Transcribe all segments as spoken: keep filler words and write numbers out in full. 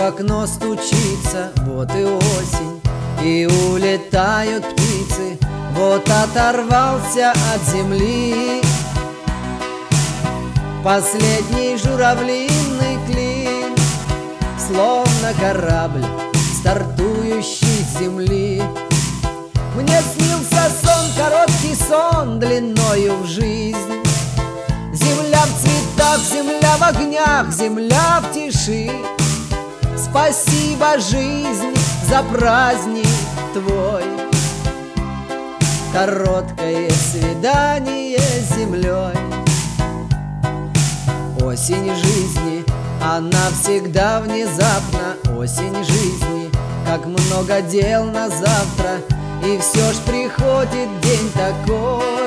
окно стучится, вот и осень, и улетают птицы. Вот оторвался от земли последний журавлиный клин, словно корабль, стартующий с земли. Мне снился сон, короткий сон, длиною в жизнь. Земля в цветах, земля в огнях, земля в тиши. Спасибо, жизнь, за праздник твой. Короткое свидание с землей. Осень жизни, она всегда внезапна. Осень жизни, как много дел на завтра. И все ж приходит день такой,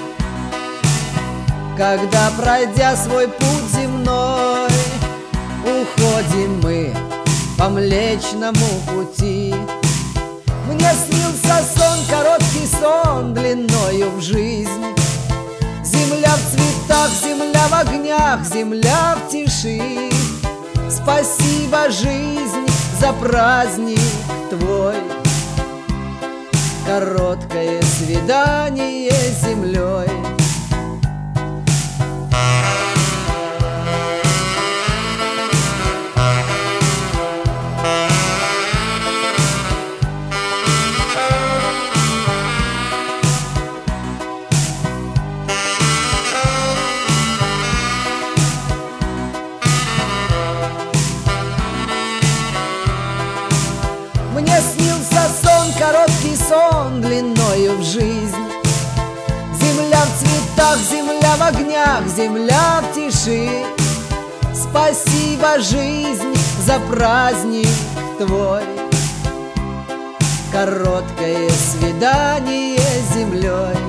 когда, пройдя свой путь земной, уходим мы по Млечному пути. Мне снился сон, короткий сон, длиною в жизнь. Земля в цветах, земля в огнях, земля в тиши. Спасибо, жизнь, за праздник твой. Короткое свидание с землей. Мне снился сон, короткий сон, длиною в жизнь. Земля в цветах, земля в огнях, земля в тиши. Спасибо, жизнь, за праздник твой. Короткое свидание с землей.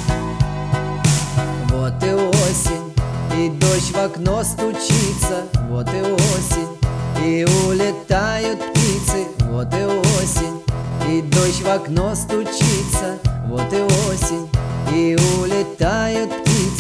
Вот и осень, и дождь в окно стучится. Вот и осень, и улетают птицы. Вот и осень, и дождь в окно стучится. Вот и осень, и улетают птицы.